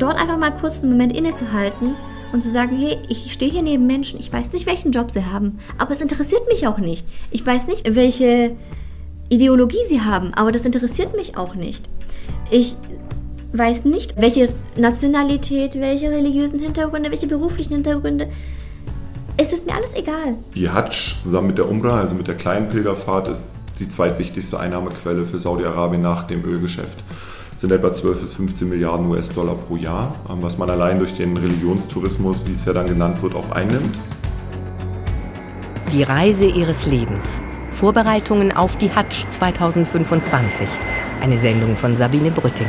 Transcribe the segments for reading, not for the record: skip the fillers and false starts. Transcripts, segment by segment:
dort einfach mal kurz einen Moment innezuhalten und zu sagen, hey, ich stehe hier neben Menschen, ich weiß nicht, welchen Job sie haben, aber es interessiert mich auch nicht. Ich weiß nicht, welche Ideologie sie haben, aber das interessiert mich auch nicht. Ich weiß nicht, welche Nationalität, welche religiösen Hintergründe, welche beruflichen Hintergründe. Es ist mir alles egal. Die Hadsch zusammen mit der Umrah, also mit der kleinen Pilgerfahrt, ist die zweitwichtigste Einnahmequelle für Saudi-Arabien nach dem Ölgeschäft. Das sind etwa 12 bis 15 Milliarden US-Dollar pro Jahr, was man allein durch den Religionstourismus, wie es ja dann genannt wird, auch einnimmt. Die Reise ihres Lebens. Vorbereitungen auf die Hadsch 2025. Eine Sendung von Sabine Brütting.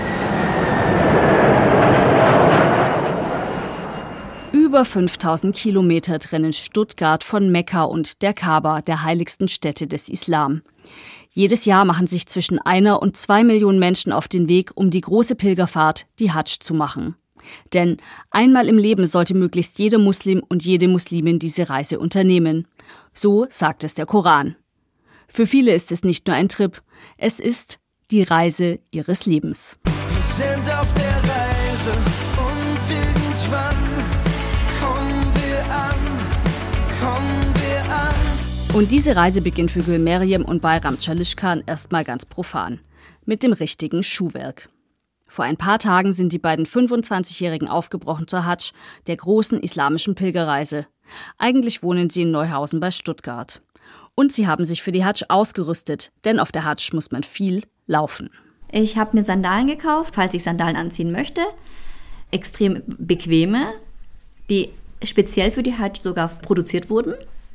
Über 5000 Kilometer trennen Stuttgart von Mekka und der Kaaba, der heiligsten Stätte des Islam. Jedes Jahr machen sich zwischen 1 und 2 Millionen Menschen auf den Weg, um die große Pilgerfahrt, die Hadsch, zu machen. Denn einmal im Leben sollte möglichst jeder Muslim und jede Muslimin diese Reise unternehmen. So sagt es der Koran. Für viele ist es nicht nur ein Trip, es ist die Reise ihres Lebens. Wir sind auf der Reise und irgendwann kommen wir an. Und diese Reise beginnt für Gülmeryem und Bayram Çalışkan erstmal ganz profan. Mit dem richtigen Schuhwerk. Vor ein paar Tagen sind die beiden 25-Jährigen aufgebrochen zur Hadsch, der großen islamischen Pilgerreise. Eigentlich wohnen sie in Neuhausen bei Stuttgart. Und sie haben sich für die Hadsch ausgerüstet, denn auf der Hadsch muss man viel laufen. Ich habe mir Sandalen gekauft, falls ich Sandalen anziehen möchte. Extrem bequeme, die speziell für die Hadsch sogar produziert wurden.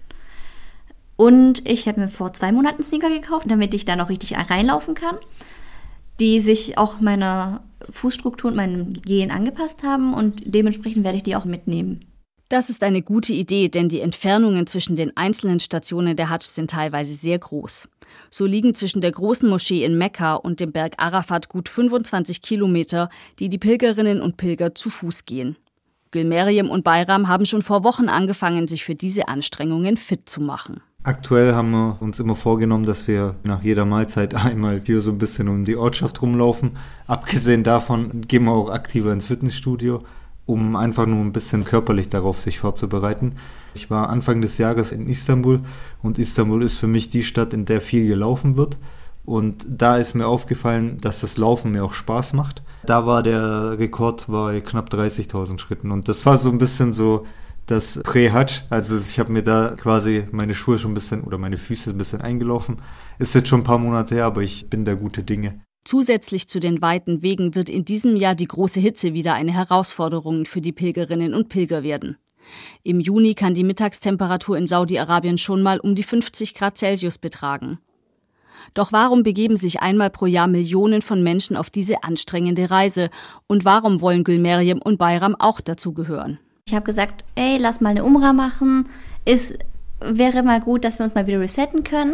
Und ich habe mir vor 2 Monaten Sneaker gekauft, damit ich da noch richtig reinlaufen kann, die sich auch meiner Fußstruktur und meinem Gehen angepasst haben und dementsprechend werde ich die auch mitnehmen. Das ist eine gute Idee, denn die Entfernungen zwischen den einzelnen Stationen der Hadsch sind teilweise sehr groß. So liegen zwischen der großen Moschee in Mekka und dem Berg Arafat gut 25 Kilometer, die die Pilgerinnen und Pilger zu Fuß gehen. Gülmeryem und Bayram haben schon vor Wochen angefangen, sich für diese Anstrengungen fit zu machen. Aktuell haben wir uns immer vorgenommen, dass wir nach jeder Mahlzeit einmal hier so ein bisschen um die Ortschaft rumlaufen. Abgesehen davon gehen wir auch aktiver ins Fitnessstudio, um einfach nur ein bisschen körperlich darauf sich vorzubereiten. Ich war Anfang des Jahres in Istanbul und Istanbul ist für mich die Stadt, in der viel gelaufen wird. Und da ist mir aufgefallen, dass das Laufen mir auch Spaß macht. Da war der Rekord bei knapp 30.000 Schritten und das war so ein bisschen so das Prä-Hadsch. Also ich habe mir da quasi meine Schuhe schon ein bisschen oder meine Füße ein bisschen eingelaufen. Ist jetzt schon ein paar Monate her, aber ich bin da gute Dinge. Zusätzlich zu den weiten Wegen wird in diesem Jahr die große Hitze wieder eine Herausforderung für die Pilgerinnen und Pilger werden. Im Juni kann die Mittagstemperatur in Saudi-Arabien schon mal um die 50 Grad Celsius betragen. Doch warum begeben sich einmal pro Jahr Millionen von Menschen auf diese anstrengende Reise? Und warum wollen Gülmeryem und Bayram auch dazugehören? Ich habe gesagt, ey, lass mal eine Umrah machen. Es wäre mal gut, dass wir uns mal wieder resetten können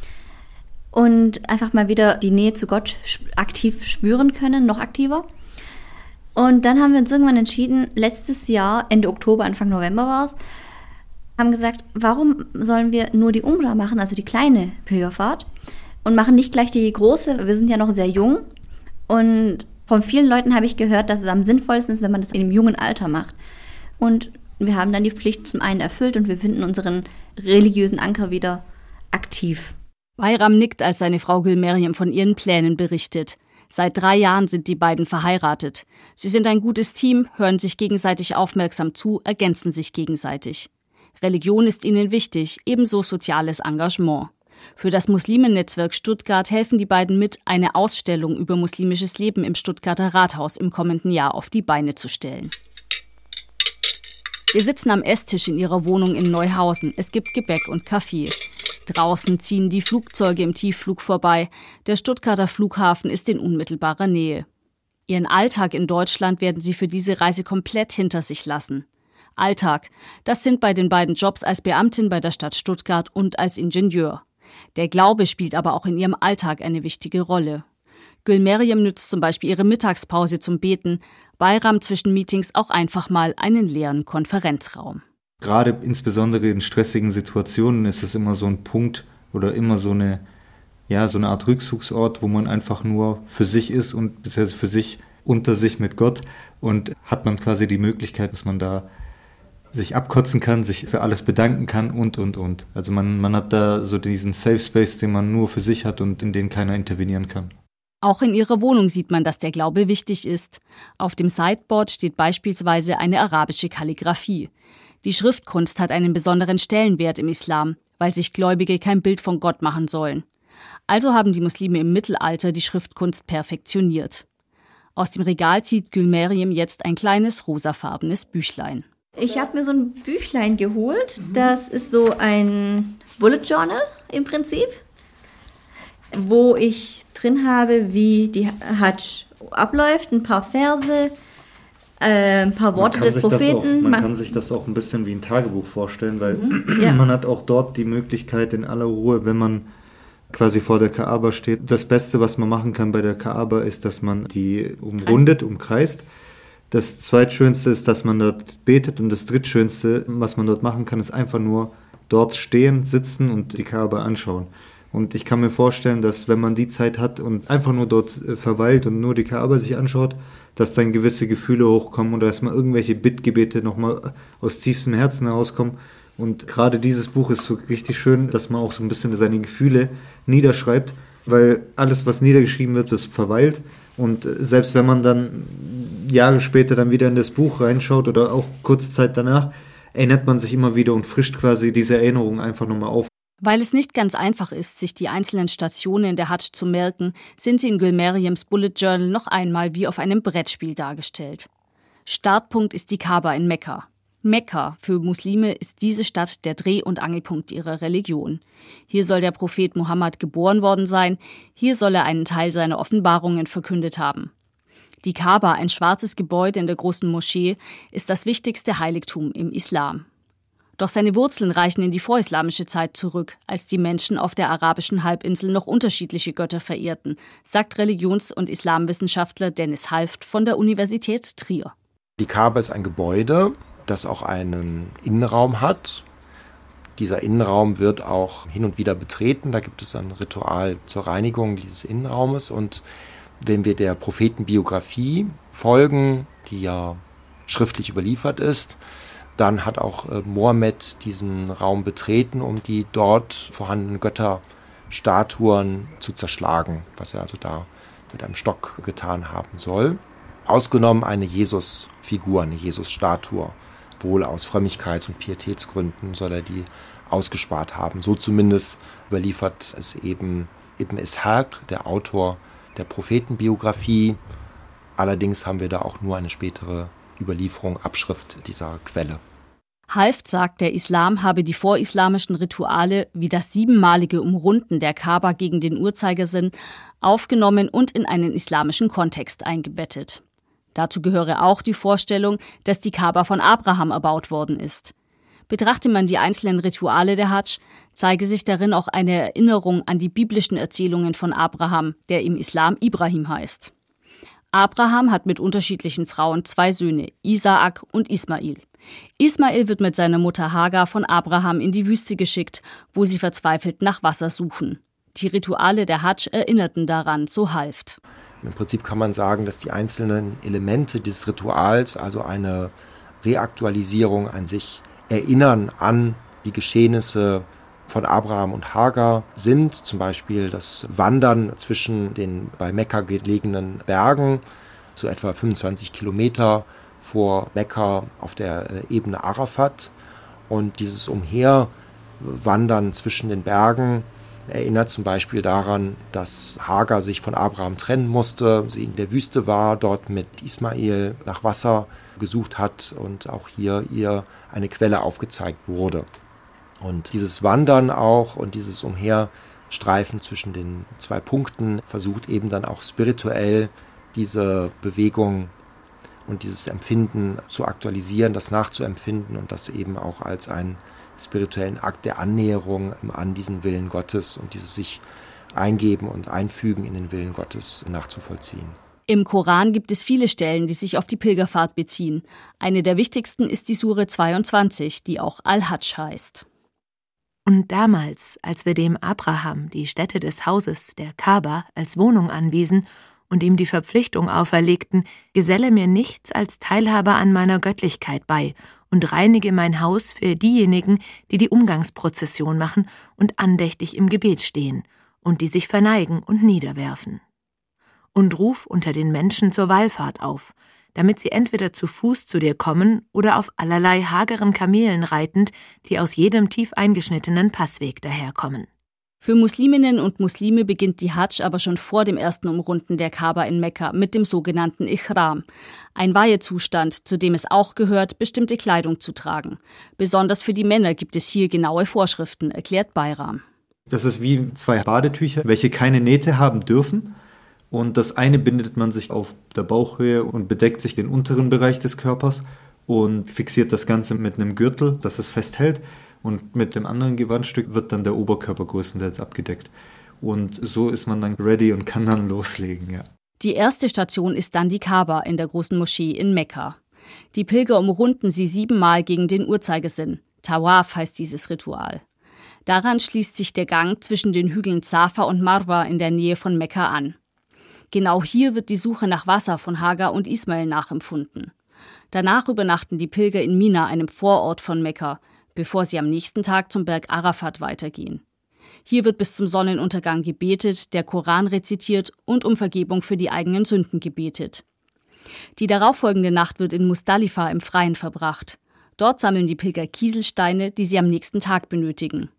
und einfach mal wieder die Nähe zu Gott aktiv spüren können, noch aktiver. Und dann haben wir uns irgendwann entschieden, letztes Jahr, Ende Oktober, Anfang November war es, haben gesagt, warum sollen wir nur die Umrah machen, also die kleine Pilgerfahrt, und machen nicht gleich die große. Wir sind ja noch sehr jung und von vielen Leuten habe ich gehört, dass es am sinnvollsten ist, wenn man das in einem jungen Alter macht. Und wir haben dann die Pflicht zum einen erfüllt und wir finden unseren religiösen Anker wieder aktiv. Bayram nickt, als seine Frau Gülmeryem von ihren Plänen berichtet. Seit 3 Jahren sind die beiden verheiratet. Sie sind ein gutes Team, hören sich gegenseitig aufmerksam zu, ergänzen sich gegenseitig. Religion ist ihnen wichtig, ebenso soziales Engagement. Für das Muslimennetzwerk Stuttgart helfen die beiden mit, eine Ausstellung über muslimisches Leben im Stuttgarter Rathaus im kommenden Jahr auf die Beine zu stellen. Wir sitzen am Esstisch in ihrer Wohnung in Neuhausen. Es gibt Gebäck und Kaffee. Draußen ziehen die Flugzeuge im Tiefflug vorbei. Der Stuttgarter Flughafen ist in unmittelbarer Nähe. Ihren Alltag in Deutschland werden sie für diese Reise komplett hinter sich lassen. Alltag, das sind bei den beiden Jobs als Beamtin bei der Stadt Stuttgart und als Ingenieur. Der Glaube spielt aber auch in ihrem Alltag eine wichtige Rolle. Gülmeryem nützt zum Beispiel ihre Mittagspause zum Beten, Bayram zwischen Meetings auch einfach mal einen leeren Konferenzraum. Gerade insbesondere in stressigen Situationen ist es immer so ein Punkt oder immer so eine Art Rückzugsort, wo man einfach nur für sich ist und bisher für sich unter sich mit Gott und hat man quasi die Möglichkeit, dass man da sich abkotzen kann, sich für alles bedanken kann und. Also man hat da so diesen Safe Space, den man nur für sich hat und in den keiner intervenieren kann. Auch in ihrer Wohnung sieht man, dass der Glaube wichtig ist. Auf dem Sideboard steht beispielsweise eine arabische Kalligraphie. Die Schriftkunst hat einen besonderen Stellenwert im Islam, weil sich Gläubige kein Bild von Gott machen sollen. Also haben die Muslime im Mittelalter die Schriftkunst perfektioniert. Aus dem Regal zieht Gülmeryem jetzt ein kleines rosafarbenes Büchlein. Ich habe mir so ein Büchlein geholt. Das ist so ein Bullet Journal im Prinzip, wo ich drin habe, wie die Hadsch abläuft, ein paar Verse, ein paar Worte des Propheten. Man kann sich das auch ein bisschen wie ein Tagebuch vorstellen, weil man hat auch dort die Möglichkeit in aller Ruhe, wenn man quasi vor der Kaaba steht. Das Beste, was man machen kann bei der Kaaba, ist, dass man die umkreist. Das Zweitschönste ist, dass man dort betet und das Drittschönste, was man dort machen kann, ist einfach nur dort stehen, sitzen und die Kaaba anschauen. Und ich kann mir vorstellen, dass wenn man die Zeit hat und einfach nur dort verweilt und nur die Kaaba sich anschaut, dass dann gewisse Gefühle hochkommen oder dass mal irgendwelche Bittgebete nochmal aus tiefstem Herzen herauskommen. Und gerade dieses Buch ist so richtig schön, dass man auch so ein bisschen seine Gefühle niederschreibt, weil alles, was niedergeschrieben wird, das verweilt. Und selbst wenn man dann Jahre später dann wieder in das Buch reinschaut oder auch kurze Zeit danach, erinnert man sich immer wieder und frischt quasi diese Erinnerung einfach nochmal auf. Weil es nicht ganz einfach ist, sich die einzelnen Stationen der Hadsch zu merken, sind sie in Gülmeryems Bullet Journal noch einmal wie auf einem Brettspiel dargestellt. Startpunkt ist die Kaaba in Mekka. Mekka für Muslime ist diese Stadt der Dreh- und Angelpunkt ihrer Religion. Hier soll der Prophet Mohammed geboren worden sein, hier soll er einen Teil seiner Offenbarungen verkündet haben. Die Kaaba, ein schwarzes Gebäude in der großen Moschee, ist das wichtigste Heiligtum im Islam. Doch seine Wurzeln reichen in die vorislamische Zeit zurück, als die Menschen auf der arabischen Halbinsel noch unterschiedliche Götter verehrten, sagt Religions- und Islamwissenschaftler Dennis Halft von der Universität Trier. Die Kaaba ist ein Gebäude, das auch einen Innenraum hat. Dieser Innenraum wird auch hin und wieder betreten. Da gibt es ein Ritual zur Reinigung dieses Innenraumes. Und wenn wir der Prophetenbiografie folgen, die ja schriftlich überliefert ist, dann hat auch Mohammed diesen Raum betreten, um die dort vorhandenen Götterstatuen zu zerschlagen, was er also da mit einem Stock getan haben soll. Ausgenommen eine Jesus-Figur, eine Jesus-Statue. Wohl aus Frömmigkeits- und Pietätsgründen soll er die ausgespart haben. So zumindest überliefert es eben Ibn Ishaq, der Autor der Prophetenbiografie. Allerdings haben wir da auch nur eine spätere Überlieferung, Abschrift dieser Quelle. Halft sagt, der Islam habe die vorislamischen Rituale wie das 7-malige Umrunden der Kaaba gegen den Uhrzeigersinn aufgenommen und in einen islamischen Kontext eingebettet. Dazu gehöre auch die Vorstellung, dass die Kaaba von Abraham erbaut worden ist. Betrachte man die einzelnen Rituale der Hadsch, zeige sich darin auch eine Erinnerung an die biblischen Erzählungen von Abraham, der im Islam Ibrahim heißt. Abraham hat mit unterschiedlichen Frauen 2 Söhne, Isaak und Ismail. Ismail wird mit seiner Mutter Hagar von Abraham in die Wüste geschickt, wo sie verzweifelt nach Wasser suchen. Die Rituale der Hadsch erinnerten daran, so Halft. Im Prinzip kann man sagen, dass die einzelnen Elemente dieses Rituals, also eine Reaktualisierung, ein sich Erinnern an die Geschehnisse von Abraham und Hagar sind, zum Beispiel das Wandern zwischen den bei Mekka gelegenen Bergen, so etwa 25 Kilometer vor Mekka auf der Ebene Arafat. Und dieses Umherwandern zwischen den Bergen erinnert zum Beispiel daran, dass Hagar sich von Abraham trennen musste, sie in der Wüste war, dort mit Ismail nach Wasser gesucht hat und auch hier ihr eine Quelle aufgezeigt wurde. Und dieses Wandern auch und dieses Umherstreifen zwischen den 2 Punkten versucht eben dann auch spirituell diese Bewegung und dieses Empfinden zu aktualisieren, das nachzuempfinden und das eben auch als einen spirituellen Akt der Annäherung an diesen Willen Gottes und dieses sich eingeben und einfügen in den Willen Gottes nachzuvollziehen. Im Koran gibt es viele Stellen, die sich auf die Pilgerfahrt beziehen. Eine der wichtigsten ist die Sure 22, die auch Al-Hadsch heißt. Und damals, als wir dem Abraham die Stätte des Hauses, der Kaaba, als Wohnung anwiesen und ihm die Verpflichtung auferlegten, geselle mir nichts als Teilhabe an meiner Göttlichkeit bei und reinige mein Haus für diejenigen, die die Umgangsprozession machen und andächtig im Gebet stehen und die sich verneigen und niederwerfen. Und ruf unter den Menschen zur Wallfahrt auf, damit sie entweder zu Fuß zu dir kommen oder auf allerlei hageren Kamelen reitend, die aus jedem tief eingeschnittenen Passweg daherkommen. Für Musliminnen und Muslime beginnt die Hadsch aber schon vor dem ersten Umrunden der Kaaba in Mekka mit dem sogenannten Ihram, ein Weihezustand, zu dem es auch gehört, bestimmte Kleidung zu tragen. Besonders für die Männer gibt es hier genaue Vorschriften, erklärt Bayram. Das ist wie 2 Badetücher, welche keine Nähte haben dürfen. Und das eine bindet man sich auf der Bauchhöhe und bedeckt sich den unteren Bereich des Körpers und fixiert das Ganze mit einem Gürtel, das es festhält. Und mit dem anderen Gewandstück wird dann der Oberkörper größtenteils abgedeckt. Und so ist man dann ready und kann dann loslegen, ja. Die erste Station ist dann die Kaaba in der großen Moschee in Mekka. Die Pilger umrunden sie 7-mal gegen den Uhrzeigersinn. Tawaf heißt dieses Ritual. Daran schließt sich der Gang zwischen den Hügeln Safa und Marwa in der Nähe von Mekka an. Genau hier wird die Suche nach Wasser von Hagar und Ismail nachempfunden. Danach übernachten die Pilger in Mina, einem Vorort von Mekka, bevor sie am nächsten Tag zum Berg Arafat weitergehen. Hier wird bis zum Sonnenuntergang gebetet, der Koran rezitiert und um Vergebung für die eigenen Sünden gebetet. Die darauffolgende Nacht wird in Muzdalifa im Freien verbracht. Dort sammeln die Pilger Kieselsteine, die sie am nächsten Tag benötigen.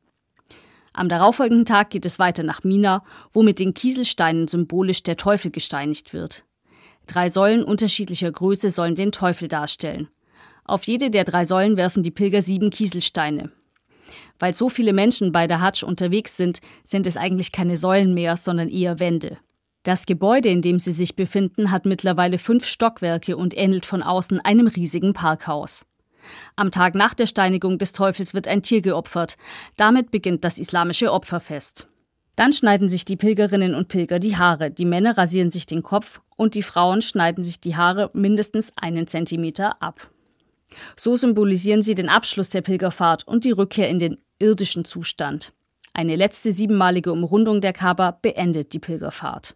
Am darauffolgenden Tag geht es weiter nach Mina, wo mit den Kieselsteinen symbolisch der Teufel gesteinigt wird. 3 Säulen unterschiedlicher Größe sollen den Teufel darstellen. Auf jede der 3 Säulen werfen die Pilger 7 Kieselsteine. Weil so viele Menschen bei der Hadsch unterwegs sind es eigentlich keine Säulen mehr, sondern eher Wände. Das Gebäude, in dem sie sich befinden, hat mittlerweile 5 Stockwerke und ähnelt von außen einem riesigen Parkhaus. Am Tag nach der Steinigung des Teufels wird ein Tier geopfert. Damit beginnt das islamische Opferfest. Dann schneiden sich die Pilgerinnen und Pilger die Haare. Die Männer rasieren sich den Kopf und die Frauen schneiden sich die Haare mindestens 1 Zentimeter ab. So symbolisieren sie den Abschluss der Pilgerfahrt und die Rückkehr in den irdischen Zustand. Eine letzte 7-malige Umrundung der Kaaba beendet die Pilgerfahrt.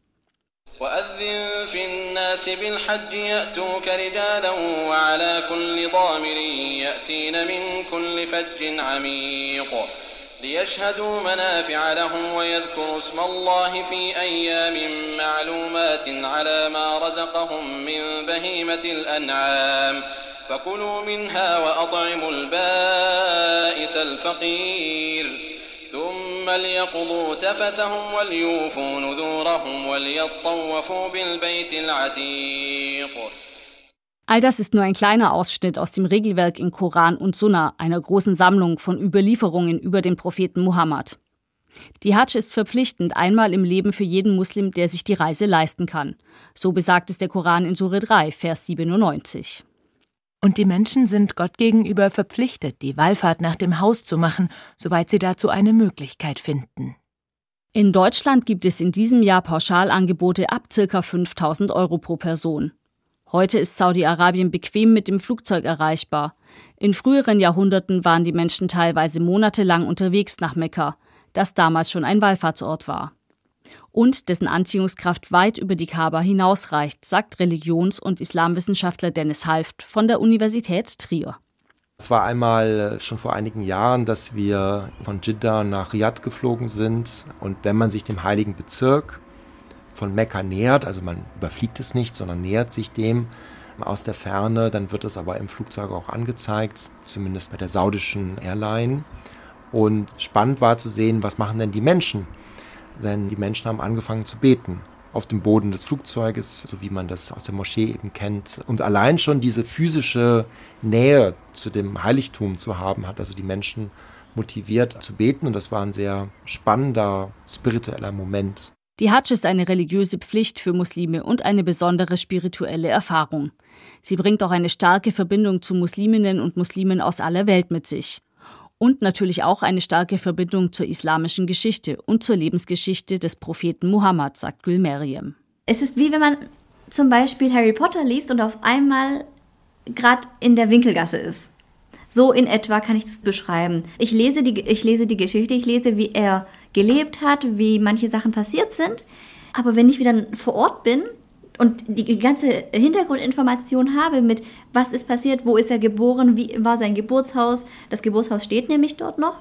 وأذن في الناس بالحج يأتوك رجالا وعلى كل ضامر يأتين من كل فج عميق ليشهدوا منافع لهم ويذكروا اسم الله في أيام معلومات على ما رزقهم من بهيمة الأنعام فكلوا منها وأطعموا البائس الفقير ثم ليقضوا تفثهم وليوفوا نذورهم وليطوفوا بالبيت العتيق. All das ist nur ein kleiner Ausschnitt aus dem Regelwerk in Koran und Sunna, einer großen Sammlung von Überlieferungen über den Propheten Muhammad. Die Hadsch ist verpflichtend einmal im Leben für jeden Muslim, der sich die Reise leisten kann. So besagt es der Koran in Sure 3, Vers 97. Und die Menschen sind Gott gegenüber verpflichtet, die Wallfahrt nach dem Haus zu machen, soweit sie dazu eine Möglichkeit finden. In Deutschland gibt es in diesem Jahr Pauschalangebote ab ca. 5.000 € pro Person. Heute ist Saudi-Arabien bequem mit dem Flugzeug erreichbar. In früheren Jahrhunderten waren die Menschen teilweise monatelang unterwegs nach Mekka, das damals schon ein Wallfahrtsort war. Und dessen Anziehungskraft weit über die Kaaba hinausreicht, sagt Religions- und Islamwissenschaftler Dennis Halft von der Universität Trier. Es war einmal schon vor einigen Jahren, dass wir von Jeddah nach Riyadh geflogen sind. Und wenn man sich dem heiligen Bezirk von Mekka nähert, also man überfliegt es nicht, sondern nähert sich dem aus der Ferne, dann wird es aber im Flugzeug auch angezeigt, zumindest bei der saudischen Airline. Und spannend war zu sehen, was machen denn die Menschen? Denn die Menschen haben angefangen zu beten auf dem Boden des Flugzeuges, so wie man das aus der Moschee eben kennt. Und allein schon diese physische Nähe zu dem Heiligtum zu haben, hat also die Menschen motiviert zu beten. Und das war ein sehr spannender, spiritueller Moment. Die Hadsch ist eine religiöse Pflicht für Muslime und eine besondere spirituelle Erfahrung. Sie bringt auch eine starke Verbindung zu Musliminnen und Muslimen aus aller Welt mit sich. Und natürlich auch eine starke Verbindung zur islamischen Geschichte und zur Lebensgeschichte des Propheten Muhammad, sagt Gül Meryem. Es ist wie wenn man zum Beispiel Harry Potter liest und auf einmal gerade in der Winkelgasse ist. So in etwa kann ich das beschreiben. Ich lese die Geschichte, ich lese, wie er gelebt hat, wie manche Sachen passiert sind. Aber wenn ich wieder vor Ort bin, und die ganze Hintergrundinformation habe mit, was ist passiert, wo ist er geboren, wie war sein Geburtshaus, das Geburtshaus steht nämlich dort noch,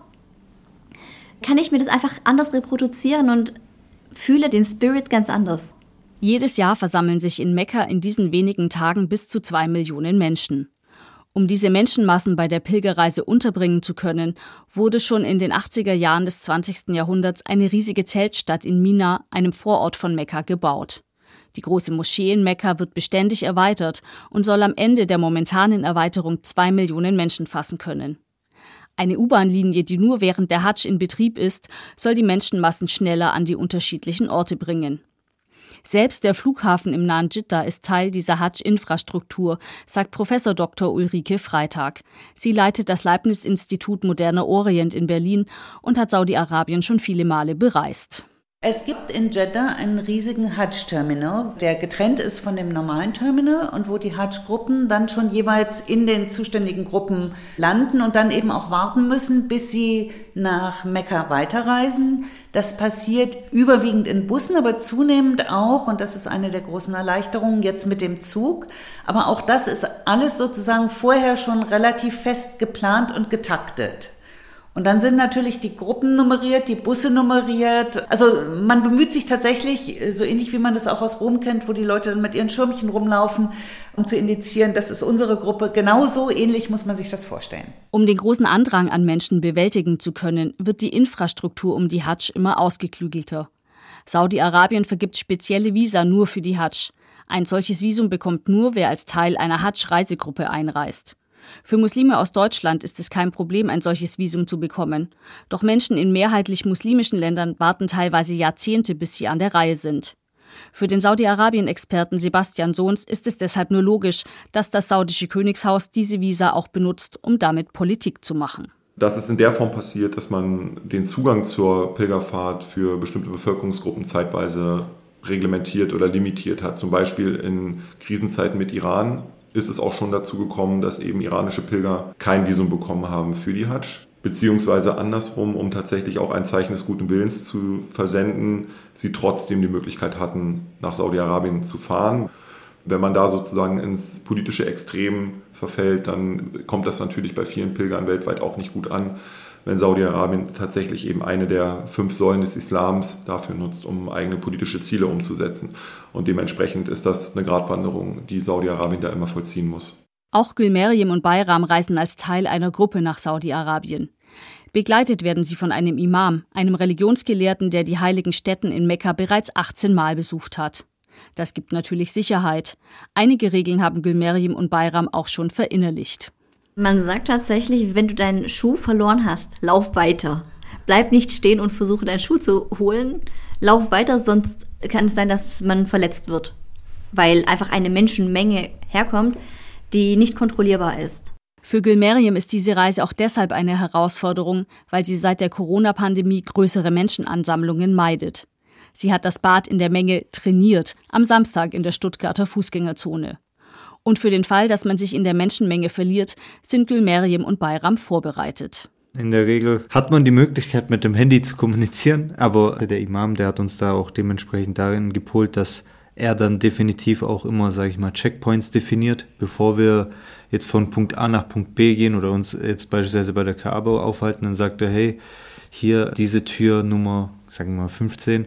kann ich mir das einfach anders reproduzieren und fühle den Spirit ganz anders. Jedes Jahr versammeln sich in Mekka in diesen wenigen Tagen bis zu 2 Millionen Menschen. Um diese Menschenmassen bei der Pilgerreise unterbringen zu können, wurde schon in den 80er Jahren des 20. Jahrhunderts eine riesige Zeltstadt in Mina, einem Vorort von Mekka, gebaut. Die große Moschee in Mekka wird beständig erweitert und soll am Ende der momentanen Erweiterung 2 Millionen Menschen fassen können. Eine U-Bahn-Linie, die nur während der Hadsch in Betrieb ist, soll die Menschenmassen schneller an die unterschiedlichen Orte bringen. Selbst der Flughafen im nahen Dschidda ist Teil dieser Hadsch-Infrastruktur, sagt Prof. Dr. Ulrike Freitag. Sie leitet das Leibniz-Institut Moderner Orient in Berlin und hat Saudi-Arabien schon viele Male bereist. Es gibt in Jeddah einen riesigen Hadsch-Terminal, der getrennt ist von dem normalen Terminal und wo die Hadsch-Gruppen dann schon jeweils in den zuständigen Gruppen landen und dann eben auch warten müssen, bis sie nach Mekka weiterreisen. Das passiert überwiegend in Bussen, aber zunehmend auch, und das ist eine der großen Erleichterungen, jetzt mit dem Zug. Aber auch das ist alles sozusagen vorher schon relativ fest geplant und getaktet. Und dann sind natürlich die Gruppen nummeriert, die Busse nummeriert. Also man bemüht sich tatsächlich, so ähnlich wie man das auch aus Rom kennt, wo die Leute dann mit ihren Schirmchen rumlaufen, um zu indizieren, das ist unsere Gruppe. Genauso ähnlich muss man sich das vorstellen. Um den großen Andrang an Menschen bewältigen zu können, wird die Infrastruktur um die Hadsch immer ausgeklügelter. Saudi-Arabien vergibt spezielle Visa nur für die Hadsch. Ein solches Visum bekommt nur, wer als Teil einer Hadsch-Reisegruppe einreist. Für Muslime aus Deutschland ist es kein Problem, ein solches Visum zu bekommen. Doch Menschen in mehrheitlich muslimischen Ländern warten teilweise Jahrzehnte, bis sie an der Reihe sind. Für den Saudi-Arabien-Experten Sebastian Sohns ist es deshalb nur logisch, dass das saudische Königshaus diese Visa auch benutzt, um damit Politik zu machen. Dass es in der Form passiert, dass man den Zugang zur Pilgerfahrt für bestimmte Bevölkerungsgruppen zeitweise reglementiert oder limitiert hat. Zum Beispiel in Krisenzeiten mit Iran ist es auch schon dazu gekommen, dass eben iranische Pilger kein Visum bekommen haben für die Hadsch. Beziehungsweise andersrum, um tatsächlich auch ein Zeichen des guten Willens zu versenden, sie trotzdem die Möglichkeit hatten, nach Saudi-Arabien zu fahren. Wenn man da sozusagen ins politische Extrem verfällt, dann kommt das natürlich bei vielen Pilgern weltweit auch nicht gut an, wenn Saudi-Arabien tatsächlich eben eine der 5 Säulen des Islams dafür nutzt, um eigene politische Ziele umzusetzen. Und dementsprechend ist das eine Gratwanderung, die Saudi-Arabien da immer vollziehen muss. Auch Gülmeriem und Bayram reisen als Teil einer Gruppe nach Saudi-Arabien. Begleitet werden sie von einem Imam, einem Religionsgelehrten, der die heiligen Stätten in Mekka bereits 18 Mal besucht hat. Das gibt natürlich Sicherheit. Einige Regeln haben Gülmeriem und Bayram auch schon verinnerlicht. Man sagt tatsächlich, wenn du deinen Schuh verloren hast, lauf weiter. Bleib nicht stehen und versuche deinen Schuh zu holen. Lauf weiter, sonst kann es sein, dass man verletzt wird. Weil einfach eine Menschenmenge herkommt, die nicht kontrollierbar ist. Für Gülmeriem ist diese Reise auch deshalb eine Herausforderung, weil sie seit der Corona-Pandemie größere Menschenansammlungen meidet. Sie hat das Bad in der Menge trainiert, am Samstag in der Stuttgarter Fußgängerzone. Und für den Fall, dass man sich in der Menschenmenge verliert, sind Gülmeriem und Bayram vorbereitet. In der Regel hat man die Möglichkeit, mit dem Handy zu kommunizieren, aber der Imam, der hat uns da auch dementsprechend darin gepolt, dass er dann definitiv auch immer, sage ich mal, Checkpoints definiert, bevor wir jetzt von Punkt A nach Punkt B gehen oder uns jetzt beispielsweise bei der Kaaba aufhalten. Dann sagt er, hey, hier diese Tür Nummer, sagen wir mal 15,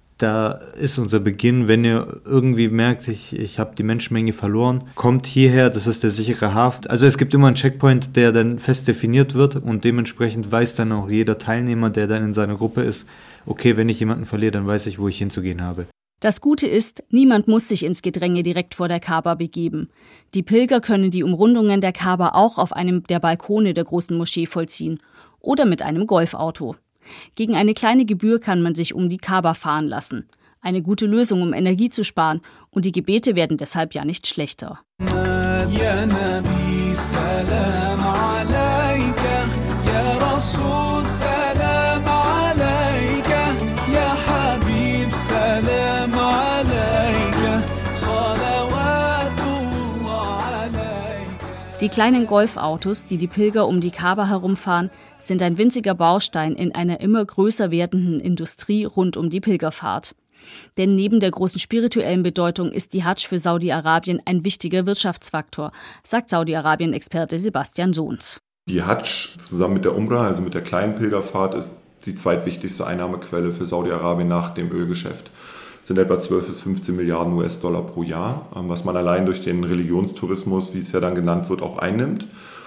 da ist unser Beginn. Wenn ihr irgendwie merkt, ich habe die Menschenmenge verloren, kommt hierher, das ist der sichere Hafen. Also es gibt immer einen Checkpoint, der dann fest definiert wird und dementsprechend weiß dann auch jeder Teilnehmer, der dann in seiner Gruppe ist, okay, wenn ich jemanden verliere, dann weiß ich, wo ich hinzugehen habe. Das Gute ist, niemand muss sich ins Gedränge direkt vor der Kaaba begeben. Die Pilger können die Umrundungen der Kaaba auch auf einem der Balkone der großen Moschee vollziehen oder mit einem Golfauto. Gegen eine kleine Gebühr kann man sich um die Kaaba fahren lassen. Eine gute Lösung, um Energie zu sparen. Und die Gebete werden deshalb ja nicht schlechter. Die kleinen Golfautos, die die Pilger um die Kaaba herumfahren, sind ein winziger Baustein in einer immer größer werdenden Industrie rund um die Pilgerfahrt. Denn neben der großen spirituellen Bedeutung ist die Hadsch für Saudi-Arabien ein wichtiger Wirtschaftsfaktor, sagt Saudi-Arabien-Experte Sebastian Sohns. Die Hadsch zusammen mit der Umrah, also mit der kleinen Pilgerfahrt, ist die zweitwichtigste Einnahmequelle für Saudi-Arabien nach dem Ölgeschäft. Das sind etwa 12 bis 15 Milliarden US-Dollar pro Jahr, was man allein durch den Religionstourismus, wie es ja dann genannt wird, auch einnimmt.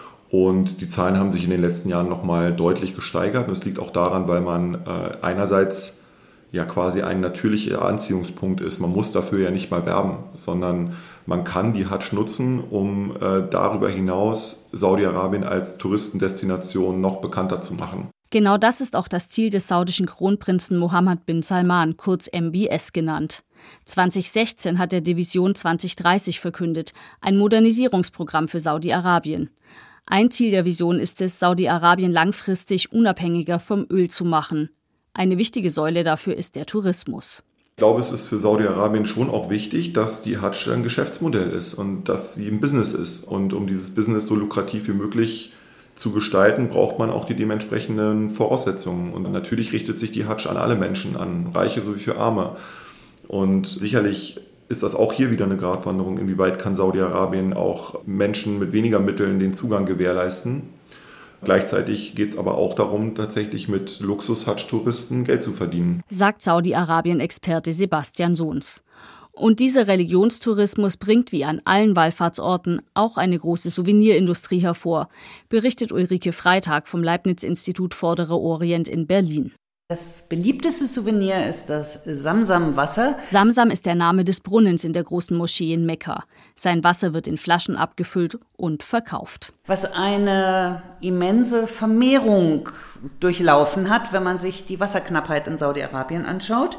Und die Zahlen haben sich in den letzten Jahren nochmal deutlich gesteigert. Und es liegt auch daran, weil man einerseits ja quasi ein natürlicher Anziehungspunkt ist. Man muss dafür ja nicht mal werben, sondern man kann die Hadsch nutzen, um darüber hinaus Saudi-Arabien als Touristendestination noch bekannter zu machen. Genau das ist auch das Ziel des saudischen Kronprinzen Mohammed bin Salman, kurz MBS genannt. 2016 hat er die Vision 2030 verkündet, ein Modernisierungsprogramm für Saudi-Arabien. Ein Ziel der Vision ist es, Saudi-Arabien langfristig unabhängiger vom Öl zu machen. Eine wichtige Säule dafür ist der Tourismus. Ich glaube, es ist für Saudi-Arabien schon auch wichtig, dass die Hadsch ein Geschäftsmodell ist und dass sie ein Business ist. Und um dieses Business so lukrativ wie möglich zu gestalten, braucht man auch die dementsprechenden Voraussetzungen. Und natürlich richtet sich die Hadsch an alle Menschen, an Reiche sowie für Arme. Und sicherlich ist das auch hier wieder eine Gratwanderung, inwieweit kann Saudi-Arabien auch Menschen mit weniger Mitteln den Zugang gewährleisten. Gleichzeitig geht es aber auch darum, tatsächlich mit Luxus-Hadsch-Touristen Geld zu verdienen. Sagt Saudi-Arabien-Experte Sebastian Sohns. Und dieser Religionstourismus bringt wie an allen Wallfahrtsorten auch eine große Souvenirindustrie hervor, berichtet Ulrike Freitag vom Leibniz-Institut Vorderer Orient in Berlin. Das beliebteste Souvenir ist das Samsam-Wasser. Samsam ist der Name des Brunnens in der großen Moschee in Mekka. Sein Wasser wird in Flaschen abgefüllt und verkauft. Was eine immense Vermehrung durchlaufen hat, wenn man sich die Wasserknappheit in Saudi-Arabien anschaut.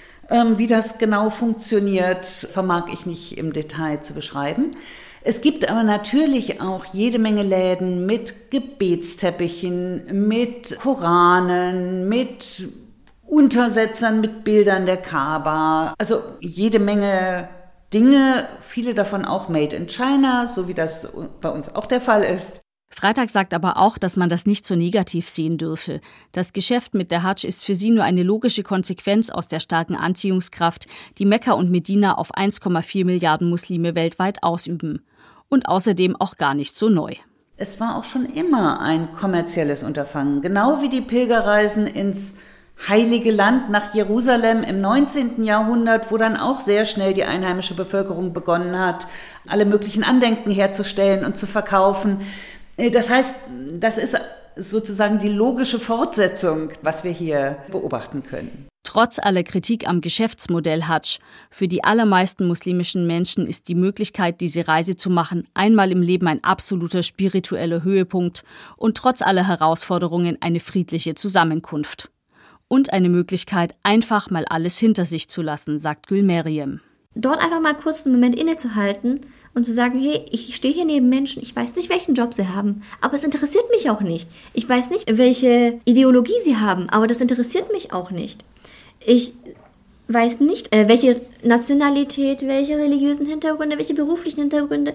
Wie das genau funktioniert, vermag ich nicht im Detail zu beschreiben. Es gibt aber natürlich auch jede Menge Läden mit Gebetsteppichen, mit Koranen, mit Untersetzern, mit Bildern der Kaaba. Also jede Menge Dinge, viele davon auch made in China, so wie das bei uns auch der Fall ist. Freitag sagt aber auch, dass man das nicht so negativ sehen dürfe. Das Geschäft mit der Hadsch ist für sie nur eine logische Konsequenz aus der starken Anziehungskraft, die Mekka und Medina auf 1,4 Milliarden Muslime weltweit ausüben. Und außerdem auch gar nicht so neu. Es war auch schon immer ein kommerzielles Unterfangen, genau wie die Pilgerreisen ins Heilige Land nach Jerusalem im 19. Jahrhundert, wo dann auch sehr schnell die einheimische Bevölkerung begonnen hat, alle möglichen Andenken herzustellen und zu verkaufen. Das heißt, das ist sozusagen die logische Fortsetzung, was wir hier beobachten können. Trotz aller Kritik am Geschäftsmodell Hadsch, für die allermeisten muslimischen Menschen ist die Möglichkeit, diese Reise zu machen, einmal im Leben ein absoluter spiritueller Höhepunkt und trotz aller Herausforderungen eine friedliche Zusammenkunft. Und eine Möglichkeit, einfach mal alles hinter sich zu lassen, sagt Gülmeriem. Dort einfach mal kurz einen Moment innezuhalten und zu sagen, hey, ich stehe hier neben Menschen, ich weiß nicht, welchen Job sie haben, aber es interessiert mich auch nicht. Ich weiß nicht, welche Ideologie sie haben, aber das interessiert mich auch nicht. Ich weiß nicht, welche Nationalität, welche religiösen Hintergründe, welche beruflichen Hintergründe.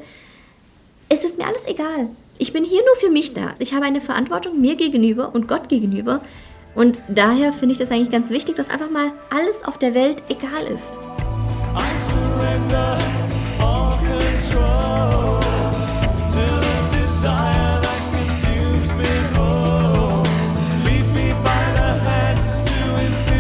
Es ist mir alles egal. Ich bin hier nur für mich da. Ich habe eine Verantwortung mir gegenüber und Gott gegenüber. Und daher finde ich das eigentlich ganz wichtig, dass einfach mal alles auf der Welt egal ist. I surrender all control to the desire that consumes me whole, leads me by the hand to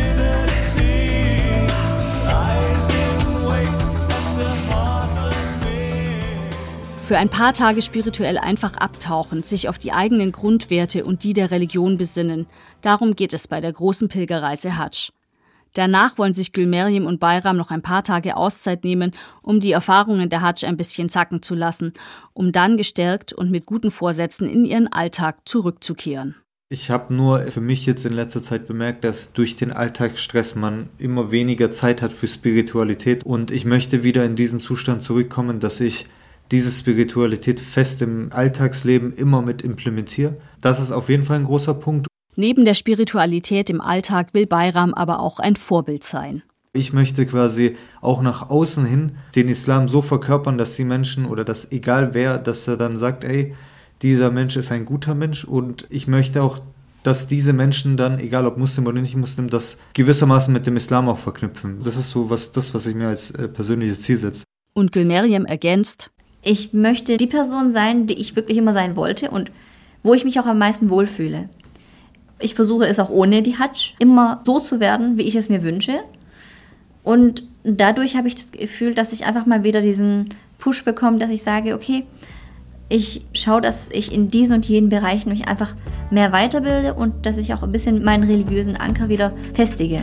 infinity, lies in wait at the heart of me. Für ein paar Tage spirituell einfach abtauchen, sich auf die eigenen Grundwerte und die der Religion besinnen, darum geht es bei der großen Pilgerreise Hadsch. Danach wollen sich Gülmeriem und Bayram noch ein paar Tage Auszeit nehmen, um die Erfahrungen der Hadsch ein bisschen sacken zu lassen, um dann gestärkt und mit guten Vorsätzen in ihren Alltag zurückzukehren. Ich habe nur für mich jetzt in letzter Zeit bemerkt, dass durch den Alltagsstress man immer weniger Zeit hat für Spiritualität und ich möchte wieder in diesen Zustand zurückkommen, dass ich diese Spiritualität fest im Alltagsleben immer mit implementiere. Das ist auf jeden Fall ein großer Punkt. Neben der Spiritualität im Alltag will Bayram aber auch ein Vorbild sein. Ich möchte quasi auch nach außen hin den Islam so verkörpern, dass die Menschen oder dass egal wer, dass er dann sagt, ey, dieser Mensch ist ein guter Mensch und ich möchte auch dass diese Menschen dann, egal ob Muslim oder nicht Muslim, das gewissermaßen mit dem Islam auch verknüpfen. Das ist so was ich mir als persönliches Ziel setze. Und Gül Meryem ergänzt: Ich möchte die Person sein, die ich wirklich immer sein wollte und wo ich mich auch am meisten wohlfühle. Ich versuche es auch ohne die Hadsch immer so zu werden, wie ich es mir wünsche. Und dadurch habe ich das Gefühl, dass ich einfach mal wieder diesen Push bekomme, dass ich sage, okay, ich schaue, dass ich in diesen und jenen Bereichen mich einfach mehr weiterbilde und dass ich auch ein bisschen meinen religiösen Anker wieder festige.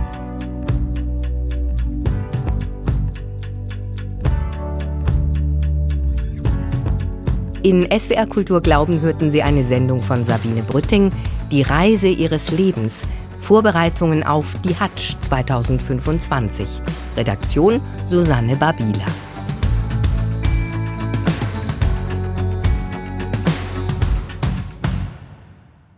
In SWR Kultur Glauben hörten Sie eine Sendung von Sabine Brütting, Die Reise ihres Lebens, Vorbereitungen auf die Hadsch 2025. Redaktion Susanne Babila.